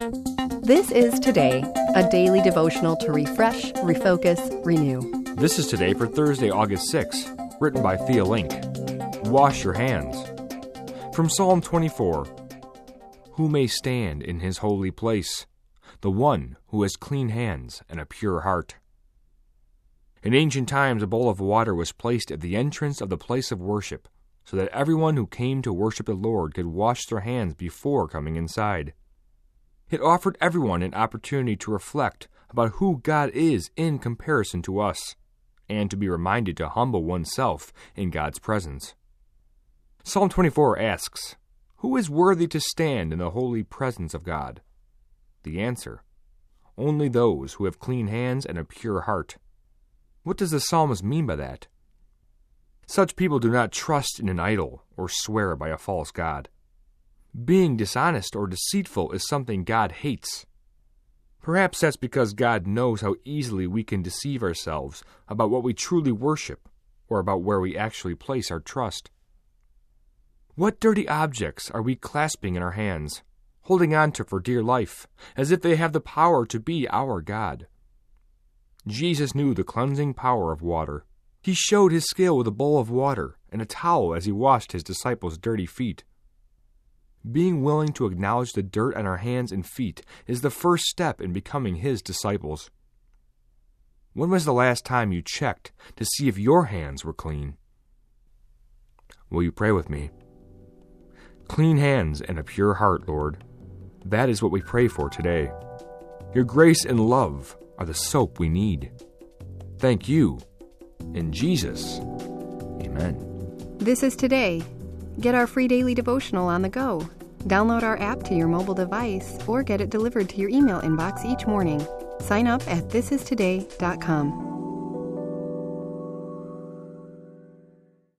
This is Today, a daily devotional to refresh, refocus, renew. This is Today for Thursday, August 6th, written by Thea Link. Wash your hands. From Psalm 24. Who may stand in his holy place? The one who has clean hands and a pure heart. In ancient times, a bowl of water was placed at the entrance of the place of worship, so that everyone who came to worship the Lord could wash their hands before coming inside. It offered everyone an opportunity to reflect about who God is in comparison to us, and to be reminded to humble oneself in God's presence. Psalm 24 asks, who is worthy to stand in the holy presence of God? The answer, only those who have clean hands and a pure heart. What does the psalmist mean by that? Such people do not trust in an idol or swear by a false god. Being dishonest or deceitful is something God hates. Perhaps that's because God knows how easily we can deceive ourselves about what we truly worship or about where we actually place our trust. What dirty objects are we clasping in our hands, holding on to for dear life, as if they have the power to be our God? Jesus knew the cleansing power of water. He showed his skill with a bowl of water and a towel as he washed his disciples' dirty feet. Being willing to acknowledge the dirt on our hands and feet is the first step in becoming his disciples. When was the last time you checked to see if your hands were clean? Will you pray with me? Clean hands and a pure heart, Lord. That is what we pray for today. Your grace and love are the soap we need. Thank you. In Jesus. Amen. This is Today. Get our free daily devotional on the go. Download our app to your mobile device or get it delivered to your email inbox each morning. Sign up at thisistoday.com.